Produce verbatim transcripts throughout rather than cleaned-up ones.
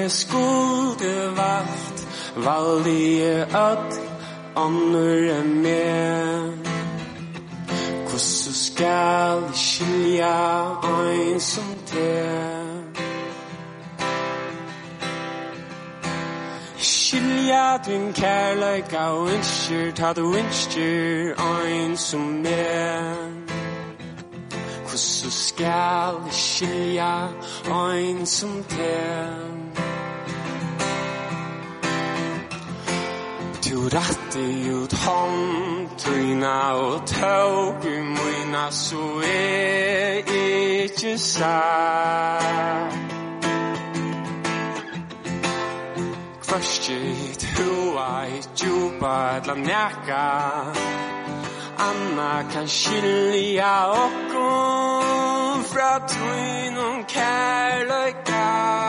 jeg skulle valgt, valgte jeg at andre med. Hvordan skal jeg skilja en som det? Skilja din kærleik og ønsker, ta du ønsker en som er. Hvordan skal jeg skilja en som det? Du rette ut hånd, tøyna og tåg i møyna, så er ikke sagt. Først du er djupa eller nækka, Anna kan skilja okkom fra tøynum kærleika.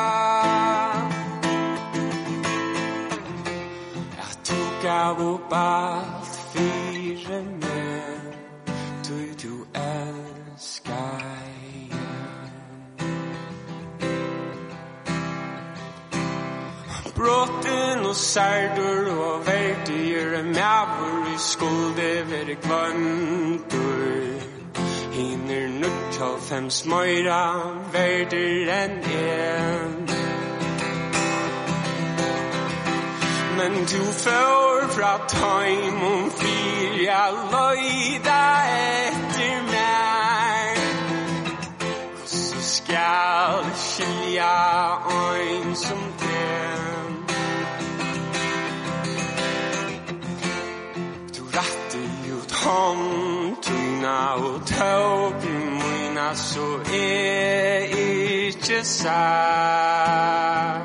Gav upp allt fyra mig, du du älskar brotten och särdur och värdier mävor i skulde ver kvantur hinner nutt av fem smöjra värder än en. Men du får fra time om fyr jeg løyda etter meg. Hvordan skal skilja en som det? Du rette ut hånd, tøyna og tåg i møyna, så er ikke sagt.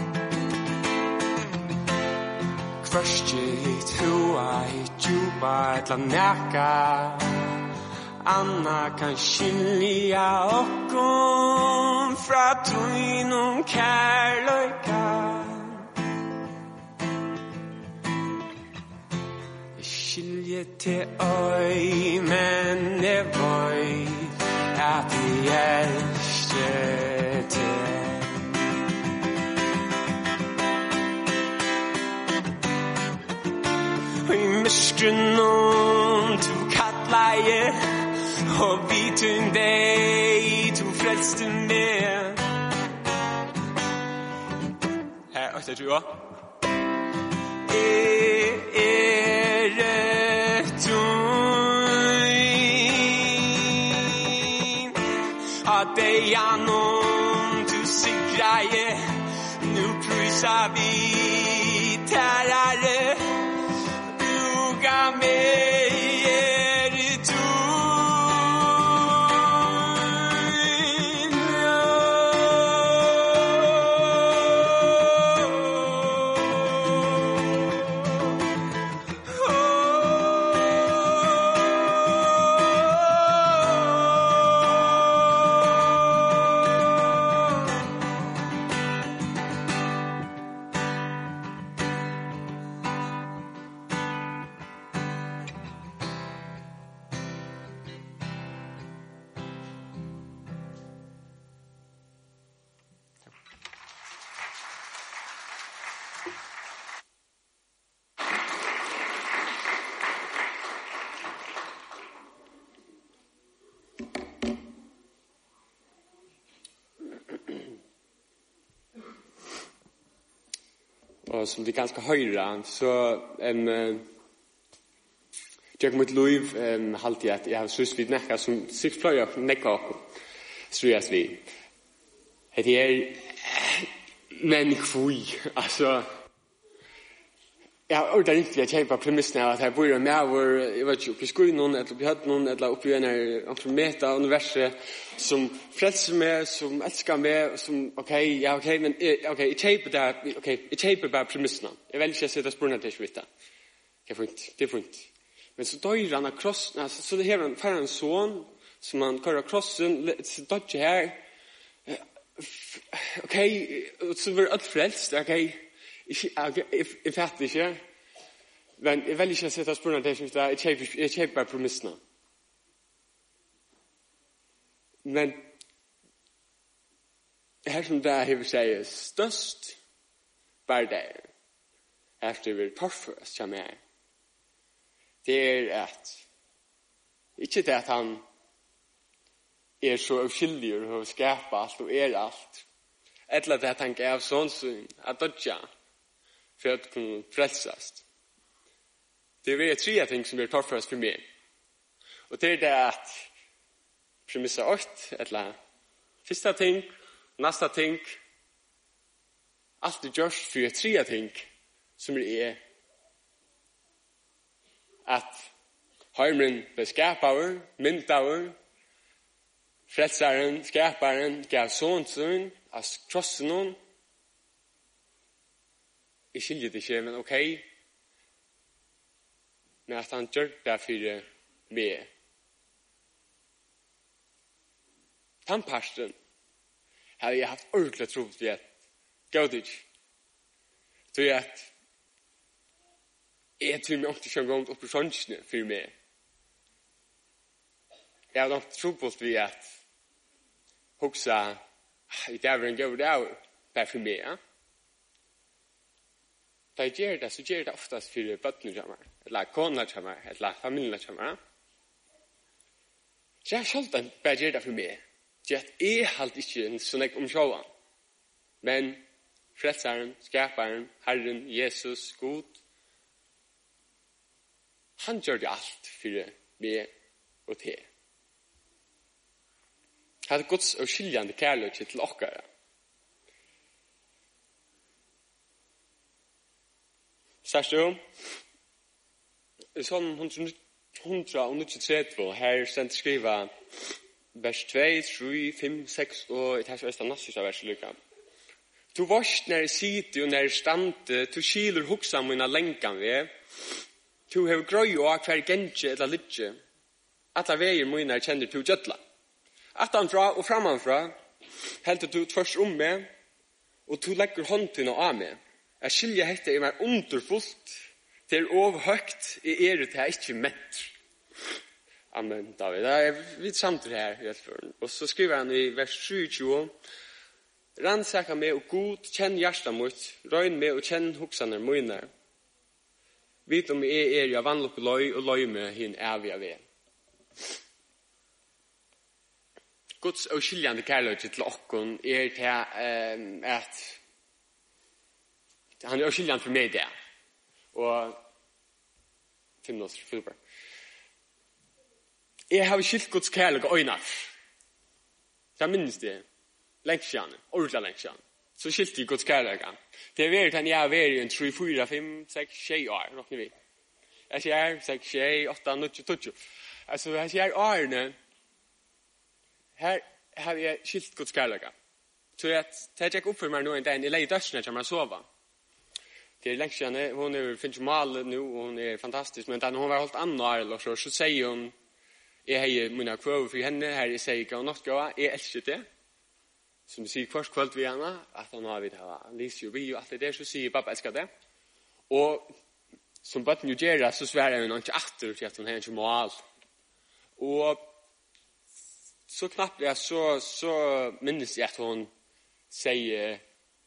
Først du er djupa eller nækka, Anna kan skilja okkom fra tøynum kærleika. Jeg skilje til øy, men jeg veit at jeg elsker til. I myskrenum du kattleie, og vitun deg du frelste meg. Her, oi, det tror jeg. Jeg er tøyn, av deg gjennom du sikreie, nu prøysa vi tærare. Me er du og som de ganske høyre, så um, jeg mitt liv um, halte jeg at jeg har synes vidt nekka som sikkert fløy nekka okkur, tror jeg vi. Det er men kvui, altså jeg har ordentlig at jeg var premissen av at jeg bor med hvor jeg vet ikke oppi skoen noen, eller oppi høtt noen, eller oppi en antrometa universet som frelser meg, som elsker meg, som, ok, ja, ok, men, ok, jeg kjeiper det, ok, jeg kjeiper bare premissene. Jeg vil ikke sette spørsmål til ikke vite. Det er fint, det er fint. Men så dør han av krossen, altså, så det her han færre en son, som han kører av krossen, så dør ikke her, ok, så var alt frelst, ok, jeg fatter ikke, men jeg vil ikke sette spørsmål til ikke vite, jeg kjeiper bare premissene. Men her som det har sier størst bare det efter vi torføres som er det er at ikke det at han er så uskyldig og skapet alt og er alt eller det at han gav sånn syn at dødja for at kunne frelsast det er veldig tre ting som er torføres for meg og det er det at premissa åtte eller første ting nästa ting allt det görs för tre ting som är att heimen beskapar myntar frälsaren skaparen gav sonsen as krossen hon jag skiljer det inte men okej okay. Men att han gör det för mig tandpasten har jag haft ordentligt tro på att gå dit. Så att jag tror mig också en gång upp på chansen för mig. Jag har nog tro på att huxa i det var en god dag där för mig. Ja? Det gör det så gör det oftast för barnen eller konerna eller familjerna. Så jag skall inte bara göra det för mig. Det er halt ikke en sånn ek omsjåan. Men frelsaren, skaparen, Herren, Jesus, God, han gjør det alt for meg og te. Han har Guds og skiljande kærlighet til okkara. Sørst du? Sånn hundra og nittitre, her sendt skriva vers to, tre, fem, seks og et her så er det nassus av vers lykka. Du varst når jeg sitter og når jeg stande, du skiler hoksa mine lenkan ved, du har grøy og hver gentje eller litje, at av veier mine kjenner du gjøtla. Atanfra og framanfra helter du tvers om meg, og du legger hånden av meg. Jeg skiljer hette er meg underfullt, det er overhøgt, jeg er det her ikke metter. Amen, David. Det er vidt samtidig her. Og så skriver han i vers tjuetre. Rannsaka meg og god, kjenn hjertet mot, røyn meg og kjenn hoksaner mine. Vit om jeg er jeg vann opp løy og løy med hin evige ved. Guds og skiljande kærlighet til okkon er til at han er skiljande for meg det. Og fem minutter, Filipper. Jeg har skilt Guds kærlighet og øyne. Jeg minnes det. Lengt siden, ordentlig lengt siden. Så skilte jeg Guds kærlighet. Det er vært at jeg har vært i en tre, fire, fem, seks, sju år. Råkner vi. Jeg sier seks, sju, åtte, nødvendig, tøtjo. Altså, jeg sier årene. Her har jeg skilt Guds kærlighet. Så jeg tar ikke opp for meg nå en dag. Jeg legger dørsene til meg å sove. Det er lengt siden. Hun er finnes mal nå, og hun er fantastisk. Men da hun var holdt andre år, så, så sier hun, jeg har mine kvøver for henne, her jeg sier ikke nok gå, jeg elsker det. Som jeg sier kvart kveld ved henne, at han har vi det her, lyser jo vi og alt det der, så sier pappa elsker det. Og som bøtten jo gjør det, så sverger hun ikke atter til at hun har ikke mål. Og så knappt jeg, så, så minnes jeg at hun sier,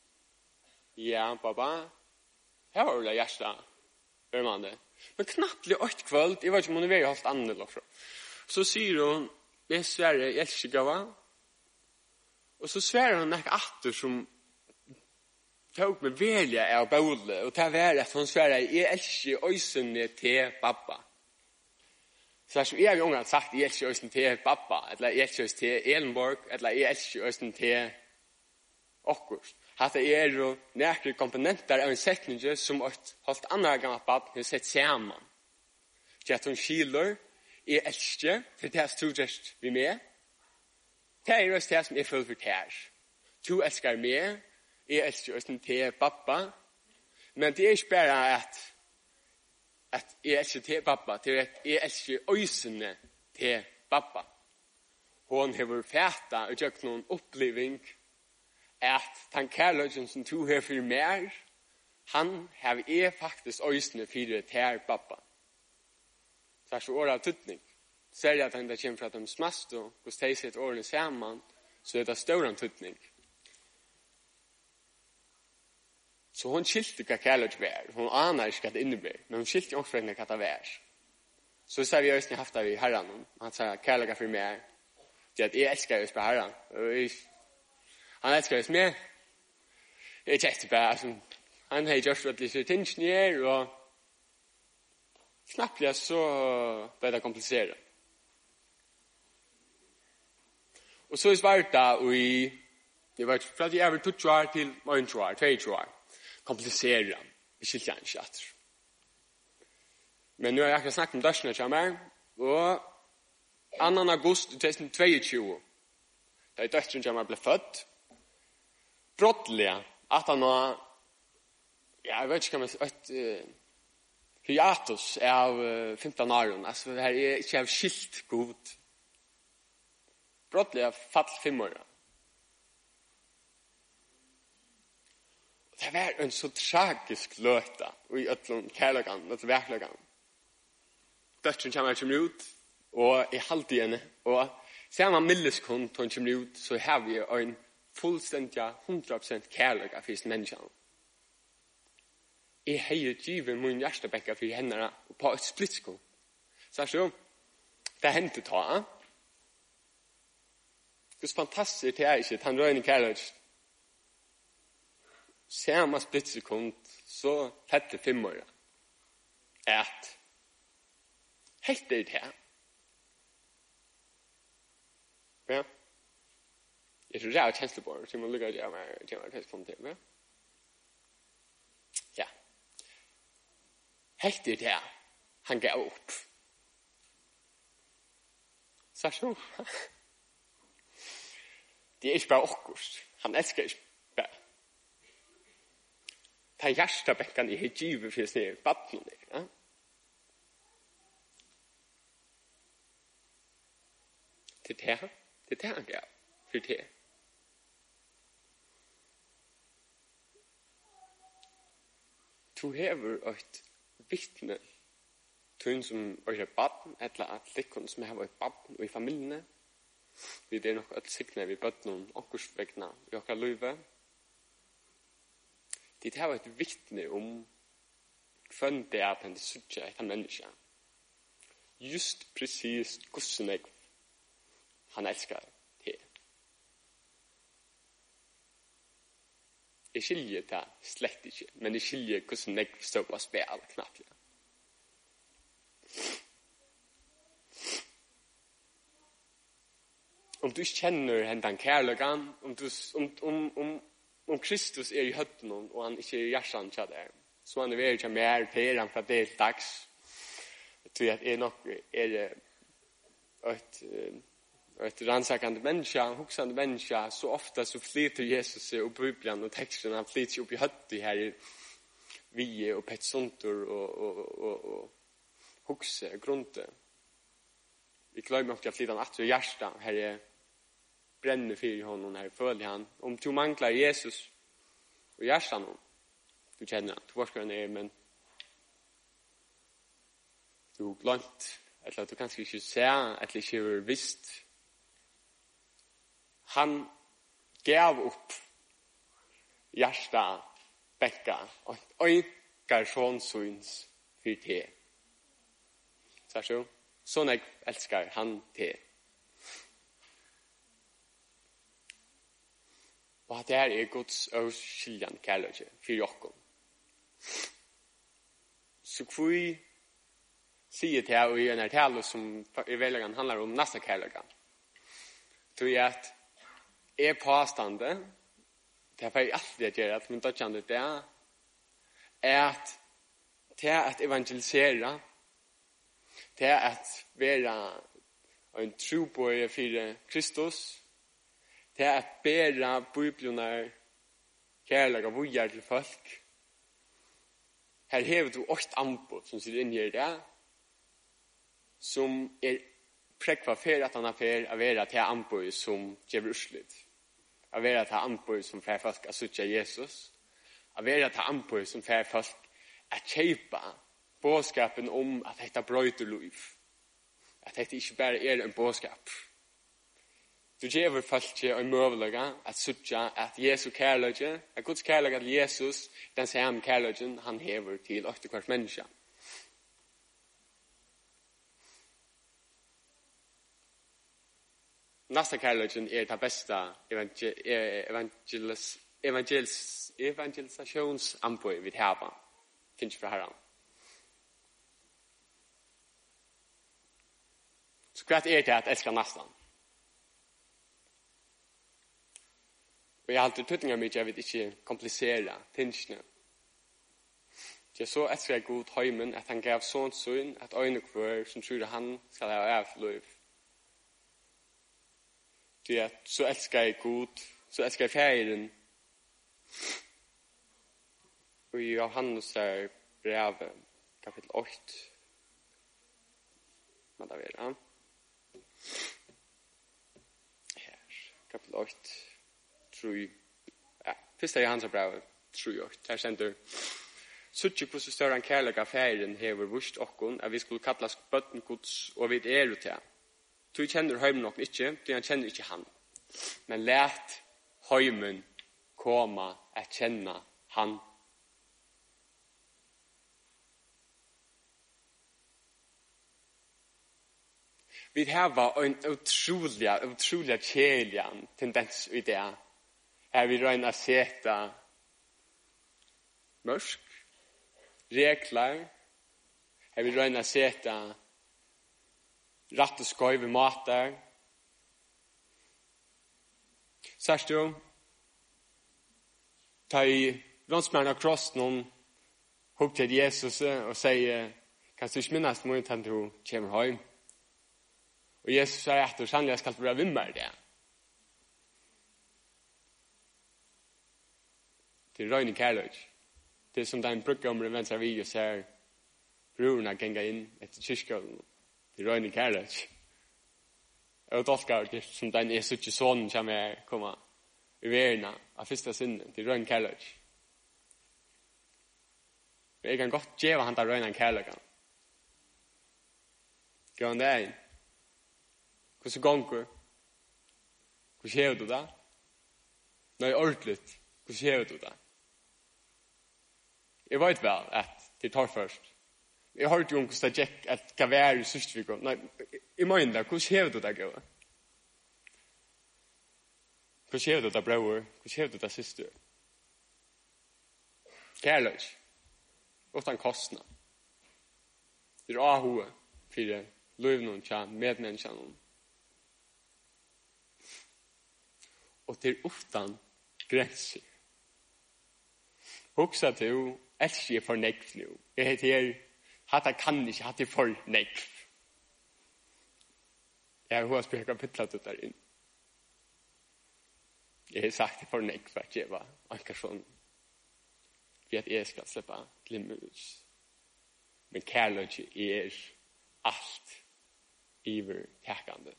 ja, pappa, her var det hjertet, hører man det. Men knappt det åtte kveld, jeg vet ikke om hun er veldig holdt annerledes. Så sier hun, jeg sverger, jeg elsker gava. Og så sverger hun ikke atter som tok med velja av båle, og til å være at hun sverger, jeg elsker øysene til pappa. Så jeg har jo unga sagt, jeg elsker øysene til pappa, eller jeg elsker øysene til Elenborg, eller jeg elsker øysene til okkurs. At det er jo nærkere komponenter av en setning som holdt andre gammelt pappa har sett sammen. Til at hun skiler, jeg elsker, for det er studert vi med. Det er også det som jeg føler for det her. Du elsker meg, jeg elsker også til pappa. Men det er ikke bare at, at jeg elsker til pappa, det er at jeg elsker øysene til pappa. Hun har fæta og gjort noen oppleving at den kærløgjen som du har for meg, han har jeg faktisk øysene for til pappa. Så er så året av tydning. Ser at han der kommer fra de smast og hos de sitt årene sammen, så er det større tydning. Så hon skilte hva kærlighet var. Hon aner ikke hva det innebærer, men hun skilte også hva det var. Så sa vi også haft det i herren. Han sa kærlighet for meg. Det at jeg elsker oss på herren. Han elsker oss mer. Jeg kjente bare, altså, han har gjort at disse tingene her, og knappt så ble det komplisert. Og så svarte jeg, og i, det var fra de er to år til en år, tre år, komplisert. Jeg skilte han ikke etter. Men nu har jeg akkurat snakket om dørsene til meg, og annan august tjuetusen tjueto, da er dørsene til meg ble født, brottelig, at han var, ja, jeg vet ikke hva man sier, et uh, hiatus av uh, femten år, altså det her er ikke av skilt god. Brottelig er fall fem år. Det var en så tragisk løte, og i øtlån kærløkene, øtlån verkløkene. Døtteren kommer kommer ut, og jeg halte henne, og ser man millisekund til hun kommer ut, så har vi en fullstendig hundra prosent kærlighet for sin menneskene. Jeg har givet min hjertebekka for henne på et splitsko. Så så, det hendte ta. Det er fantastisk det er ikke, han røyner kærlighet. Ser man splitsekund, så tette fem år. Et. Helt det her. Ja. Jeg tror det er kjenslebord, så jeg må lukke at jeg var testpunkt til. Ja. Ja. Helt det her. Han gav opp. Så så. Det er ikke bare okkurst. Han elsker ikke bare. Ta hjertebekken i hedjive for å se vattnet der. Ja. Det er det. Det er det han gav. For det. Du hever et vittne til en som er et barn, eller at likken som har et barn og i familiene. Vi er nok et sikkert vi bøtt noen okkursvekkene i okker løyve. Det har et vittne om hvem det er at han sutter et menneske. Just precis hvordan jeg han elsker det. Jeg skiljer det slett ikke, men jeg skiljer hvordan jeg står og spiller knappt. Om du kjenner hendan kærløkan, om, du, om, om, om, om Kristus er i høtten og han ikke er i hjertan til det, så han er ved ikke mer til han fra del dags. Jeg tror at jeg nok er et og et rannsakende menneske, hoksende menneske, så ofte så flyter Jesus og Bibelen og teksten, han flyter opp i høttet her, vie og petsunter og, og, og, og hokse, grunte. Vi glemmer ofte at flyter han atter i hjertet, her er brennende fyr i hånden, her føler han. Om du mangler Jesus og hjertet noen, du kjenner han, du vet hva han er, men du har glemt, eller du kanskje ikke ser, eller ikke har visst. Han gav opp hjertet, bekka, og øynker sånn syns for det. Så så, sånn jeg elsker han det. Og at det her er Guds avskiljende kærlighet for dere. Så hvor vi sier til her, og i en tale som i velgen handler om neste kærlighet, tror jeg at er påstande, det er jeg alltid gjør, at min dødjande det er, at det er at evangelisere, det er at være en trobøye for Kristus, det er at bære bibelene kærlighet og vujer til folk. Her hever du åtte anbud som sitter inn i det, som er prekva fer at han er fer å være til anbud som gjør urslit. Å være til anbud som fer folk å suttje Jesus. Å være til anbud som fer folk å kjøpe bådskapen om at dette brøyter liv. At dette ikke bare er en bådskap. Du gjør folk en mulighet at suttje at Jesu kærløgje, at Guds kærløgje til Jesus, den samme kærløgjen han hever til åtte hvert menneske. Næsta kærløgjen er det beste evangelis, evangelis, evangelisasjonsanbøy vi har, finnes fra Herren. Så hva er det at elske næstan? Og jeg har alltid tøtninger mye, jeg vil ikke komplisere tingene. Det er så elsker jeg god høymen, at han gav sånn sønn, at øyne kvar som tror han skal ha avløyv. Det er så elsker jeg god, så elsker jeg feiren. Og i Johannes er brevet, kapittel åtte. Hva da vil han? Her, kapittel åtte. Tror ja, første Johannes brevet, tror jeg. Der sender Suttje hvordan større en kærlig affæren hever vurst okkon, at vi skulle kallas bøtten Guds, og vi er jo til. Du kjenner høymen nok ikke, du kjenner ikke han. Men let høymen komme at kjenne han. Vi har en utrolig, utrolig kjærlig tendens i det. Her vi røyner å sette mørk, regler. Her vi røyner å sette rett og skøyve mater. Sørst jo, ta i rådsmærne av krossen om hopp til Jesus og sier, kan du ikke minnes mye til du kommer hjem? Og Jesus sier at du sannelig skal være vimmer det. Det er røyne kærløy. Det er som den bruker om det venstre vi og ser brorene genga inn etter kyrkjølen. Det er røyne kærløy. Og dolkar, det er som den er suttje sånn som jeg kommer i verden av første sinne. Det er røyne kærløy. Men jeg kan godt gjøre han der røyne kærløy. Gjør han det inn? Hvordan gonger? Hvordan gjør du det? Nei, ordentlig. Hvordan gjør du det? Jeg vet vel at det tar først. Jeg har ikke om hvordan det gikk at hva vi er i Systvik. Nei, jeg mener det. Hvordan gjør du det, Gøy? Hvordan gjør du det, bror? Hvordan gjør du det, syster? Kærløs. Utan kostnad. Det er ahoe for løvnån til medmenneskene. Og det er utan grenser. Hoksa til jo, elsker jeg for nekv nu. Jeg heter her, hatt kan ikke, hatt jeg for nekv. Jeg har hva spør kapitlet ut der inn. Jeg har sagt det for nekv, at jeg var engasjon. For at jeg skal slippe glimmerhus. Men kærløy er alt iver tekande.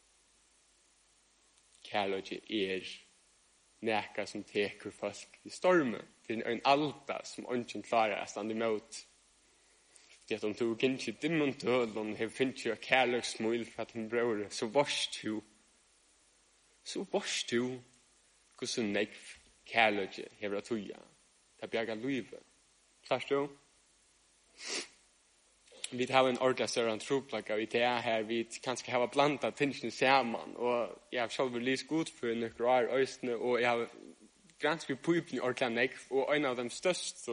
Kærløy er nekka som teker folk i stormen. Det er en alta som ønsken klarer å stande imot. Det at om du kan ikke dimmen tøl, om du finner ikke kærløy smul for at hun bror, så varst du. Så varst du hvordan nekv kærløy hever at tuja. Det bjerger livet. Klart du? Vi har en ordentlig større antroplaga i det her. Vi kanskje har blandet tingene sammen. Og jeg har selv lyst godt for noen år østene. Og jeg har gransket pøypen i ordentlig nekv. Og en av de største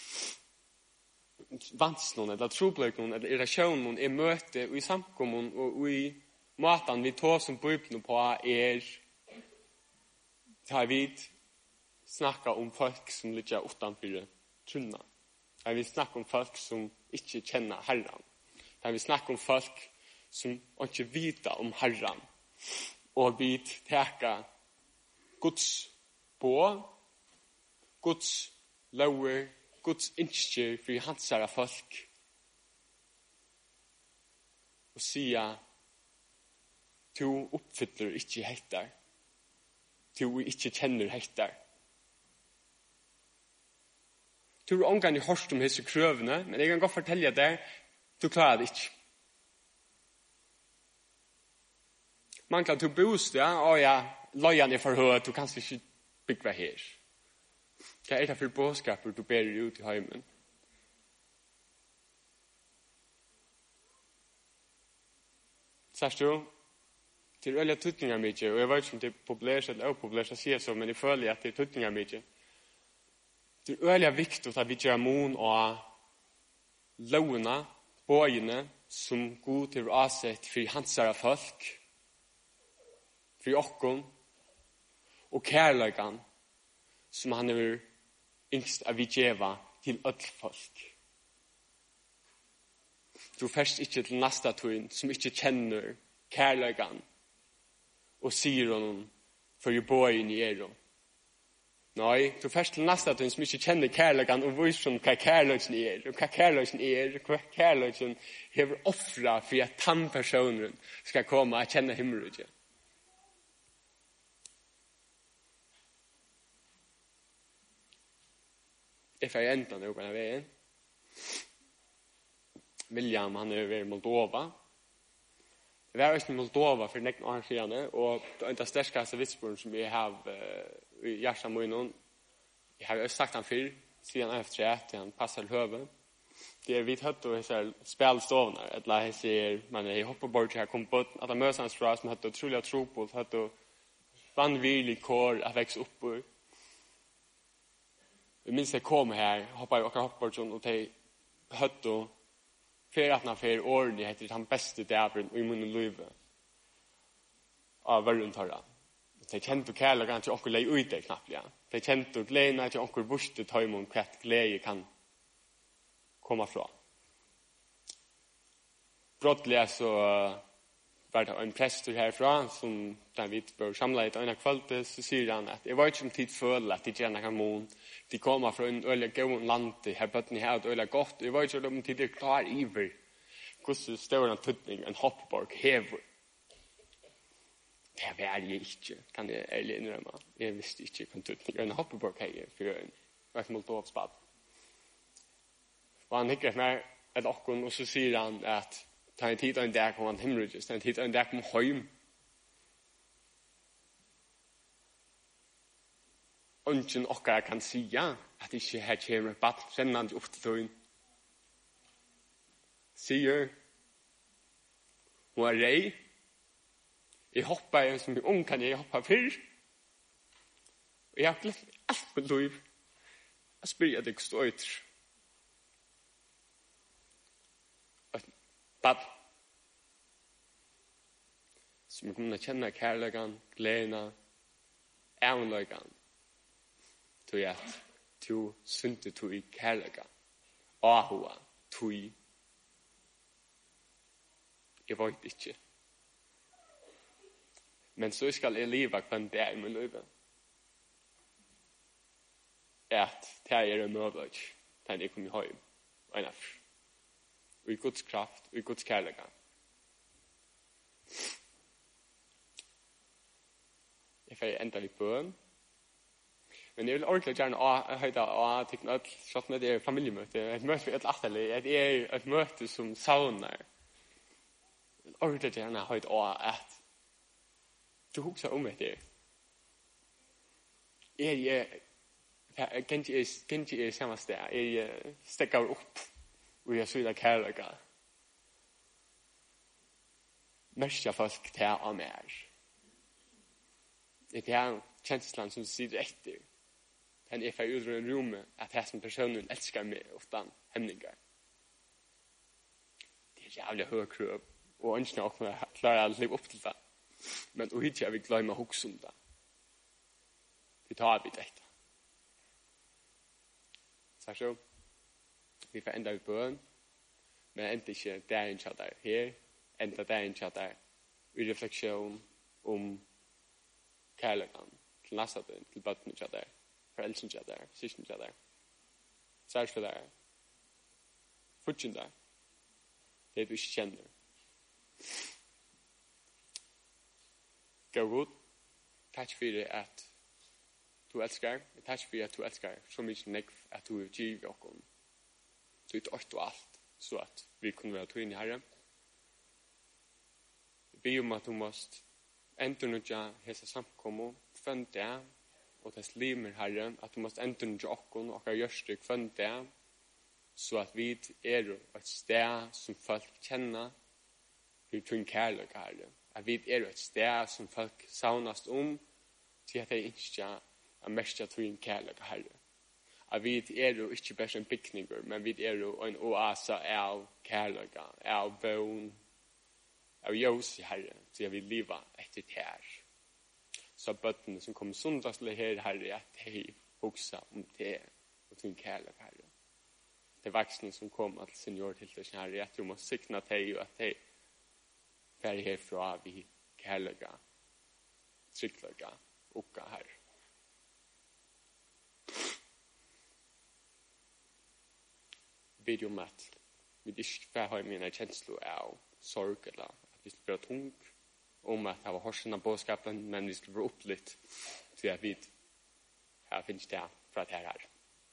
vanskene, eller troplagene, eller irrasjonen, er møte i samkommen og i måten vi tar som pøypen på er tar vi snakker om folk som ligger utenfor trunna. Da vi snakker om folk som ikke kjenner Herren. Da vi snakker om folk som ikke vet om Herren. Og vi taker Guds på, Guds lover, Guds innskjer for hans herre folk. Og sier, du oppfyller ikke hettar. Du ikke kjenner hettar. Du har omgang i hørst om disse krøvene, men jeg kan godt fortelle deg, du klarer det ikke. manglar du bostad, och ja, lojan är för hög, du kan inte bygga här. Det är det för bådskaper du ber ut i heimen. Särskilt du? Det är öliga tutningar mycket, och jag vet inte om det är populärt eller opopulärt att säga så, men jag följer att det är tutningar mycket. Det är öliga viktigt att vi gör mån och lovna, bøyene som god til å avsett for hansara folk, for okkon, og kærløygan som han er yngst av vi djeva til öll folk. Du først ikke til nasta tøyen som ikke kjenner kærløygan og sier honom for i bøyen i er. Nei, du først til nasta tøyen som ikke kjenner kærløygan og viser hva kærløygan er, og hva kærløygan er, hva kærløygan hever offra for at den personen skal komme og kjenne himmelrydje. Det er enda noe av veien. William, han er ved Moldova. Jeg var også i Moldova for nekken år siden, og det er en av sterskeste vitsporen som jeg har uh, i hjertet med noen. Jeg har også sagt han før, siden efter at han passer høve. Det er vidt høtt og jeg ser spilstovner, eller jeg ser, men jeg hopper bort her, kom på at han møter hans fra, som høtt og trolig tro på, høtt og vanvirlig kår at vekse oppår. Jeg minns jeg kom her, hoppet jeg akkurat hoppet bort sånn, og jeg høtt og fer at han fer årene heter han beste dævren i munnen løyve av verrundtarra. De kjente kærlighet til onkel lei ut det knapt, ja. De kjente gleden til onkel borste tøymon kvett glede kan komme fra. Brottelig så var det en prester herfra som da vi bør samle et øyne kvalitet, så sier han at jeg var ikke om tid føler at de kjenner kan mån. De kommer fra en øyne god land, her bøttene her et øyne godt. Jeg var ikke om tid de er klar iver. Hvordan står en tøtning, en hoppborg, hever. Det var jeg ikke, kan jeg ærlig innrømme. Jeg visste ikke hva tøtning, en hoppborg her for øyne. Det var et Moldovspad. Og han hikker meg et okkon, og så sier han at ta en tid og en dag kom han himmelrydges, ta en tid og en dag kom heim. Ønsken okkar kan sia at ikke her kommer bad sennande opp til tøyen. Sier, hun er rei, jeg hoppa som en ung kan jeg hoppa fyrr, og jeg har glemt alt på liv. Jeg spyr at jeg står ut. Bad som kommer til å kjenne kærligheten, gleden, ævnløyken, til at du synte to i kærligheten, ahua, to i. Jeg vet ikke. Men så skal jeg leve hva det er i min liv. At det er en møvlig, til jeg kommer hjem, og en af. Og i Guds kraft, og i Guds kærlighet. Jeg får enda litt bøn. Men jeg vil ordentlig gjerne høyde av teknologi, sånn at det er familiemøte. Et møte for et atterlig. Det er et møte som savner. Jeg vil ordentlig gjerne høyde av at du husker om det. Jeg er ikke i samme sted. Jeg stekker opp. Og jeg sier kærlighet. Mørkja folk til av mer. Det er kjenslan som sier etter. Den er for ut av en rom at jeg som personen elsker meg utan hemninger. Det er jævlig høy krøv. Og ønsker å klare å leve opp til det. Men og hit jeg vil glemme å huske om det. Vi tar vi dette. Så så. Vi får enda ut bøn, men enda ikke dagen kjatter her, enda dagen kjatter i refleksjon om kærligheten, til næste døgn, til bøttene kjatter, foreldren kjatter, systen kjatter, særlig for deg, fortsatt deg, det du ikke kjenner. Gå godt, takk for det at du elsker, takk for at du elsker så mye nekv at du gir dere ut alt og alt, så at vi kunne være tog inn i Herren. Jeg ber om at du måst endurnutja hesa samkommu kvønn dag, og tess limer Herre, at du måst endurnutja okkon, okkar gjørstu kvønn dag, så at vi er et sted som folk kjenner for tun kærløk Herre. At vi er et sted som folk saunast om, til at jeg ikke er mest av tun kærløk Herre. At vi er jo ikke bare en bygninger, men vi er jo en oase av kærløk, av bøn, av ljøs i Herre, til jeg vil leve etter her. Så bøttene som kommer sundagslig her, Herre, at de hoksa om det, og tun kærløk Herre. Det vaksne som kom til senior til det Herre, at du må sikna deg, og at de fer herfra vi kærløk, tryggløk, okka Herre. Vid om at vi ikke får ha mine kjensler av sorg, eller at vi skulle være tung, om at det var hårsen av bådskapen, men vi skulle være opp litt, så jeg vet, her finnes det fra det her.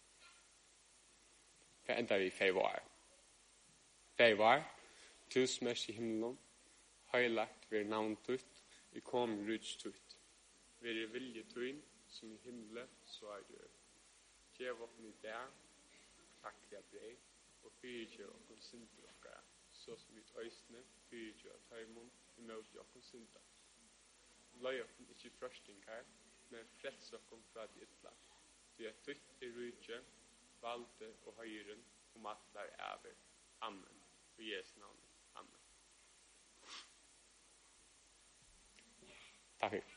For enda vi feivar. Feivar, du smers i himmelen, høylagt ved navn tutt, vi kom ryds tutt. Vi er vilje tuin, som i himmelen, så er det. Gjev opp min dag, takk jeg brei, og fyrtjør okkur synder okkara, så som vi øysne fyrtjør taimon i møte okkur synder. Løy okkur ikkje frøstingar, men frels okkur fra de ytla. Du er tøtt i rydje, valde og høyren, og matlar æver. Amen. For Jesu navn. Amen. Takk for.